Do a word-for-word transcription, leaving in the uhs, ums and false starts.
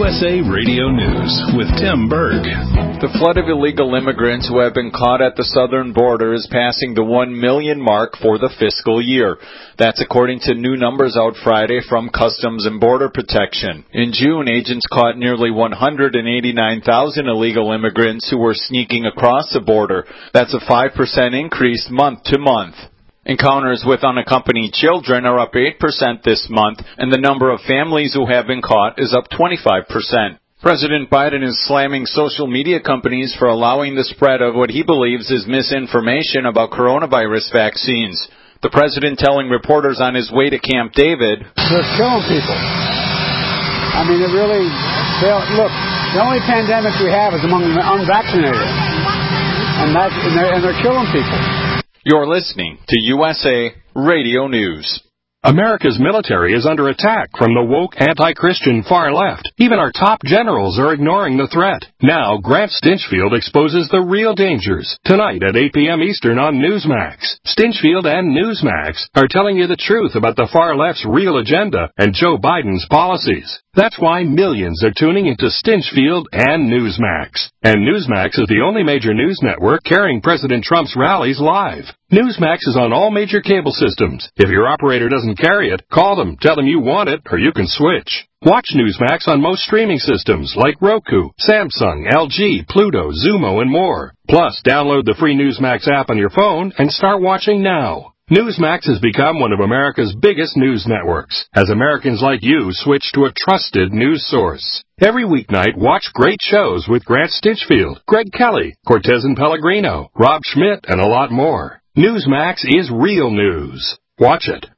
S A Radio News with Tim Berg. The flood of illegal immigrants who have been caught at the southern border is passing the one million mark for the fiscal year. That's according to new numbers out Friday from Customs and Border Protection. In June, agents caught nearly one hundred eighty-nine thousand illegal immigrants who were sneaking across the border. That's a five percent increase month to month. Encounters with unaccompanied children are up eight percent this month, and the number of families who have been caught is up twenty-five percent. President Biden is slamming social media companies for allowing the spread of what he believes is misinformation about coronavirus vaccines. The president telling reporters on his way to Camp David, "They're killing people. I mean, it really, look, the only pandemic we have is among the unvaccinated, and, that's, and, they're, and they're killing people." You're listening to U S A Radio News. America's military is under attack from the woke, anti-Christian far left. Even our top generals are ignoring the threat. Now, Grant Stinchfield exposes the real dangers. Tonight at eight p.m. Eastern on Newsmax. Stinchfield and Newsmax are telling you the truth about the far left's real agenda and Joe Biden's policies. That's why millions are tuning into Stinchfield and Newsmax. And Newsmax is the only major news network carrying President Trump's rallies live. Newsmax is on all major cable systems. If your operator doesn't carry it, call them, tell them you want it, or you can switch. Watch Newsmax on most streaming systems like Roku, Samsung, L G, Pluto, Zumo, and more. Plus, download the free Newsmax app on your phone and start watching now. Newsmax has become one of America's biggest news networks, as Americans like you switch to a trusted news source. Every weeknight, watch great shows with Grant Stinchfield, Greg Kelly, Cortez and Pellegrino, Rob Schmidt, and a lot more. Newsmax is real news. Watch it.